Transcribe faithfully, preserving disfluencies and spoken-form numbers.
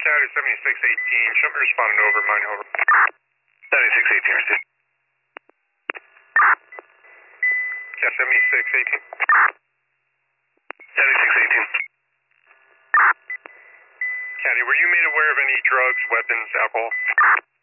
Cat is seventy-six eighteen. Show me responding over, mine over. seventy-six eighteen, receive. Cat seventy-six eighteen. seventy-six eighteen. Catty, were you made aware of any drugs, weapons, alcohol?